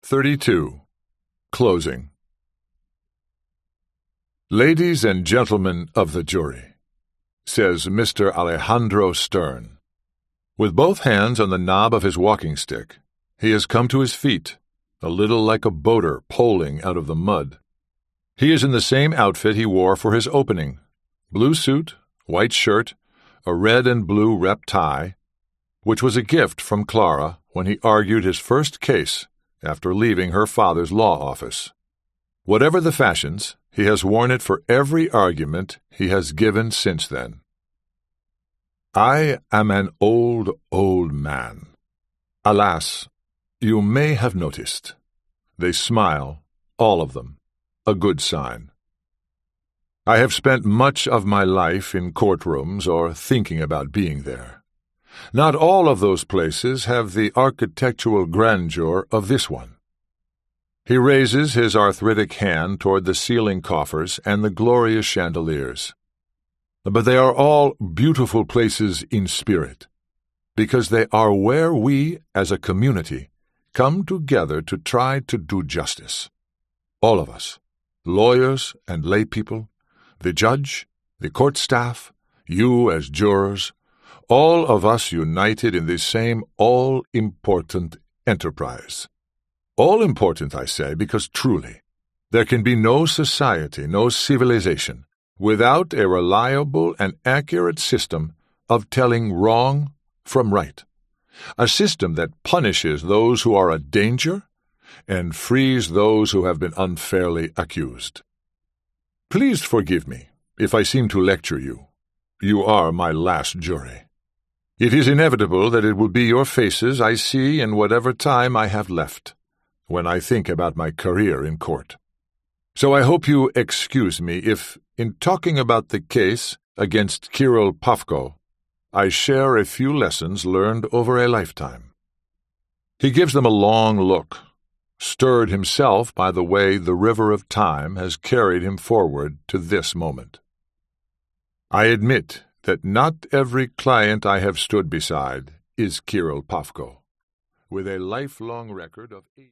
32. Closing. Ladies and gentlemen of the jury, says Mr. Alejandro Stern. With both hands on the knob of his walking stick, he has come to his feet, a little like a boater poling out of the mud. He is in the same outfit he wore for his opening: blue suit, white shirt, a red and blue rep tie, which was a gift from Clara when he argued his first case after leaving her father's law office. Whatever the fashions, he has worn it for every argument he has given since then. I am an old, old man. Alas, you may have noticed. They smile, all of them, a good sign. I have spent much of my life in courtrooms or thinking about being there. Not all of those places have the architectural grandeur of this one. He raises his arthritic hand toward the ceiling coffers and the glorious chandeliers. But they are all beautiful places in spirit, because they are where we, as a community, come together to try to do justice. All of us, lawyers and lay people, the judge, the court staff, you as jurors, all of us united in this same all-important enterprise. All-important, I say, because truly, there can be no society, no civilization, without a reliable and accurate system of telling wrong from right, a system that punishes those who are a danger and frees those who have been unfairly accused. Please forgive me if I seem to lecture you. You are my last jury. It is inevitable that it will be your faces I see in whatever time I have left, when I think about my career in court. So I hope you excuse me if, in talking about the case against Kirill Pafko, I share a few lessons learned over a lifetime. He gives them a long look, stirred himself by the way the river of time has carried him forward to this moment. I admit that not every client I have stood beside is Kirill Pafko, with a lifelong record of